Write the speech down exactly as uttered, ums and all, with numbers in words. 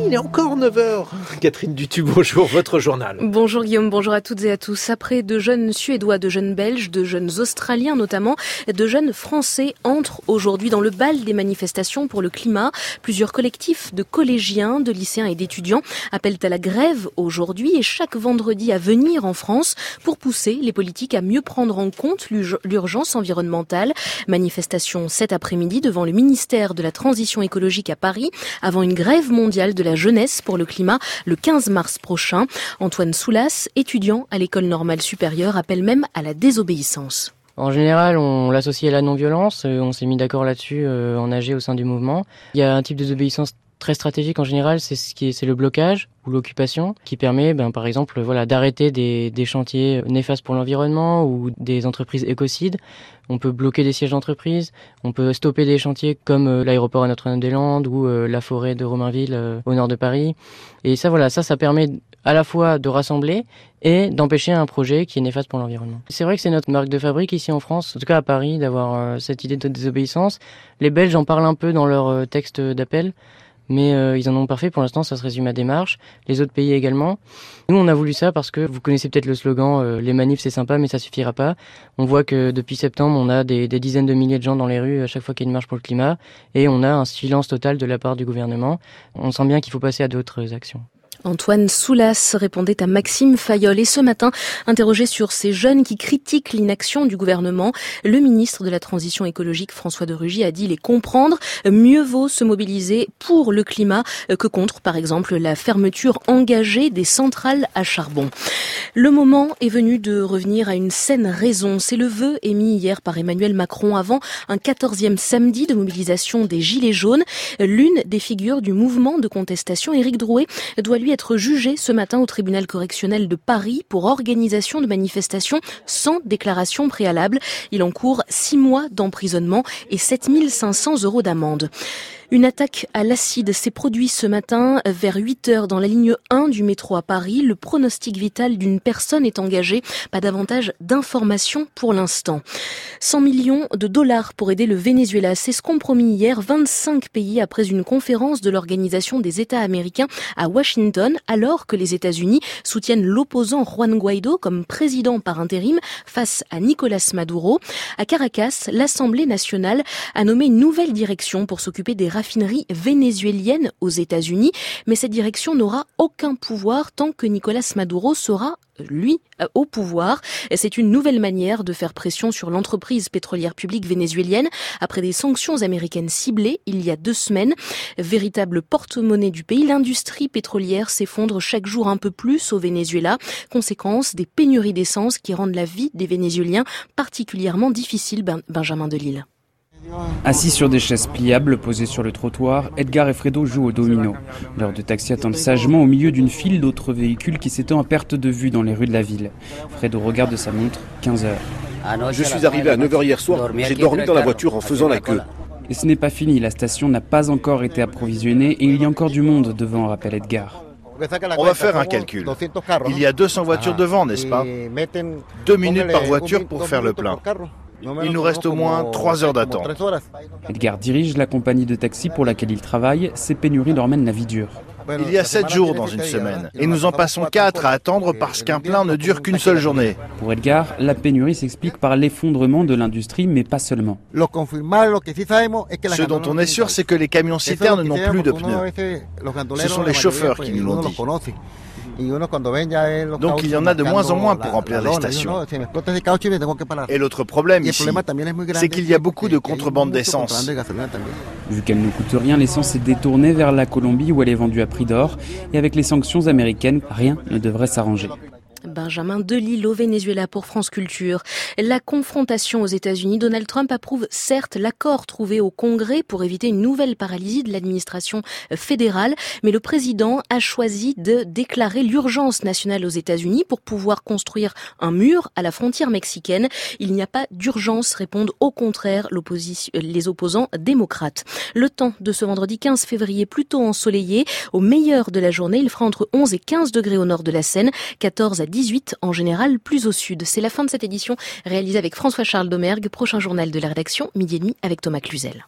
il est encore neuf heures. Catherine Dutu, bonjour, votre journal. Bonjour Guillaume, bonjour à toutes et à tous. Après de jeunes Suédois, de jeunes Belges, de jeunes Australiens notamment, de jeunes Français entrent aujourd'hui dans le bal des manifestations pour le climat. Plusieurs collectifs de collégiens, de lycéens et d'étudiants appellent à la grève aujourd'hui et chaque vendredi à venir en France pour pousser les politiques à mieux prendre en compte l'urgence environnementale. Manifestation cet après-midi devant le ministère de la Transition écologique à Paris, avant une grève mondiale de la jeunesse pour le climat le quinze mars prochain. Antoine Soulas, étudiant à l'école normale supérieure, appelle même à la désobéissance. En général, on l'associe à la non-violence. On s'est mis d'accord là-dessus euh, en A G au sein du mouvement. Il y a un type de désobéissance très stratégique en général, c'est ce qui est, c'est le blocage ou l'occupation qui permet, ben, par exemple, voilà, d'arrêter des, des chantiers néfastes pour l'environnement ou des entreprises écocides. On peut bloquer des sièges d'entreprise, on peut stopper des chantiers comme euh, l'aéroport à Notre-Dame-des-Landes ou euh, la forêt de Romainville euh, au nord de Paris. Et ça, voilà, ça, ça permet à la fois de rassembler et d'empêcher un projet qui est néfaste pour l'environnement. C'est vrai que c'est notre marque de fabrique ici en France, en tout cas à Paris, d'avoir euh, cette idée de désobéissance. Les Belges en parlent un peu dans leur euh, texte d'appel. Mais euh, ils en ont pas fait. Pour l'instant, ça se résume à des marches. Les autres pays également. Nous, on a voulu ça parce que vous connaissez peut-être le slogan euh, « Les manifs, c'est sympa, mais ça suffira pas ». On voit que depuis septembre, on a des, des dizaines de milliers de gens dans les rues à chaque fois qu'il y a une marche pour le climat. Et on a un silence total de la part du gouvernement. On sent bien qu'il faut passer à d'autres actions. Antoine Soulas répondait à Maxime Fayolle. Et ce matin, interrogé sur ces jeunes qui critiquent l'inaction du gouvernement, le ministre de la Transition écologique, François de Rugy, a dit les comprendre. Mieux vaut se mobiliser pour le climat que contre, par exemple, la fermeture engagée des centrales à charbon. Le moment est venu de revenir à une saine raison. C'est le vœu émis hier par Emmanuel Macron avant un quatorzième samedi de mobilisation des Gilets jaunes. L'une des figures du mouvement de contestation, Éric Drouet, doit lui être jugé ce matin au tribunal correctionnel de Paris pour organisation de manifestations sans déclaration préalable. Il encourt six mois d'emprisonnement et sept mille cinq cents euros d'amende. Une attaque à l'acide s'est produite ce matin vers huit heures dans la ligne un du métro à Paris. Le pronostic vital d'une personne est engagé. Pas davantage d'informations pour l'instant. cent millions de dollars pour aider le Venezuela. C'est ce qu'ont promis hier vingt-cinq pays après une conférence de l'Organisation des États américains à Washington, alors que les États-Unis soutiennent l'opposant Juan Guaido comme président par intérim face à Nicolás Maduro. À Caracas, l'Assemblée nationale a nommé une nouvelle direction pour s'occuper des raffinerie vénézuélienne aux États-Unis, mais cette direction n'aura aucun pouvoir tant que Nicolás Maduro sera, lui, au pouvoir. C'est une nouvelle manière de faire pression sur l'entreprise pétrolière publique vénézuélienne après des sanctions américaines ciblées il y a deux semaines. Véritable porte-monnaie du pays, l'industrie pétrolière s'effondre chaque jour un peu plus au Venezuela, conséquence des pénuries d'essence qui rendent la vie des Vénézuéliens particulièrement difficile. Ben- Benjamin Delille. Assis sur des chaises pliables posées sur le trottoir, Edgar et Fredo jouent au domino. Leurs deux taxis attendent sagement au milieu d'une file d'autres véhicules qui s'étend à perte de vue dans les rues de la ville. Fredo regarde sa montre, quinze heures. Je suis arrivé à neuf heures hier soir, j'ai dormi dans la voiture en faisant la queue. Et ce n'est pas fini, la station n'a pas encore été approvisionnée et il y a encore du monde devant, rappelle Edgar. On va faire un calcul. Il y a deux cents voitures devant, n'est-ce pas ? Deux minutes par voiture pour faire le plein. Il nous reste au moins trois heures d'attente. Edgar dirige la compagnie de taxi pour laquelle il travaille. Ces pénuries leur mènent la vie dure. Il y a sept jours dans une semaine. Et nous en passons quatre à attendre parce qu'un plein ne dure qu'une seule journée. Pour Edgar, la pénurie s'explique par l'effondrement de l'industrie, mais pas seulement. Ce dont on est sûr, c'est que les camions-citernes n'ont plus de pneus. Ce sont les chauffeurs qui nous l'ont dit. Donc il y en a de moins en moins pour remplir les stations. Et l'autre problème ici, c'est qu'il y a beaucoup de contrebande d'essence. Vu qu'elle ne coûte rien, l'essence est détournée vers la Colombie où elle est vendue à prix d'or. Et avec les sanctions américaines, rien ne devrait s'arranger. Benjamin Delille au Venezuela pour France Culture. La confrontation aux États-Unis, Donald Trump approuve certes l'accord trouvé au Congrès pour éviter une nouvelle paralysie de l'administration fédérale, mais le président a choisi de déclarer l'urgence nationale aux États-Unis pour pouvoir construire un mur à la frontière mexicaine. Il n'y a pas d'urgence, répondent au contraire l'opposition, les opposants démocrates. Le temps de ce vendredi quinze février plutôt ensoleillé. Au meilleur de la journée, il fera entre onze et quinze degrés au nord de la Seine, quatorze à dix-huit en général plus au sud. C'est la fin de cette édition réalisée avec François-Charles Domergue. Prochain journal de la rédaction, midi et demi avec Thomas Cluzel.